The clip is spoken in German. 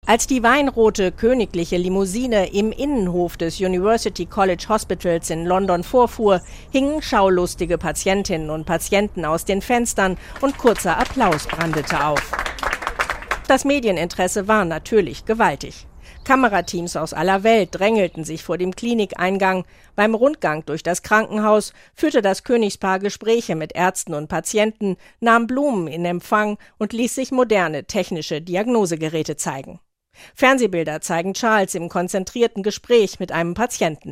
Als die weinrote königliche Limousine im Innenhof des University College Hospitals in London vorfuhr, hingen schaulustige Patientinnen und Patienten aus den Fenstern und kurzer Applaus brandete auf. Das Medieninteresse war natürlich gewaltig. Kamerateams aus aller Welt drängelten sich vor dem Klinikeingang. Beim Rundgang durch das Krankenhaus führte das Königspaar Gespräche mit Ärzten und Patienten, nahm Blumen in Empfang und ließ sich moderne technische Diagnosegeräte zeigen. Fernsehbilder zeigen Charles im konzentrierten Gespräch mit einem Patienten.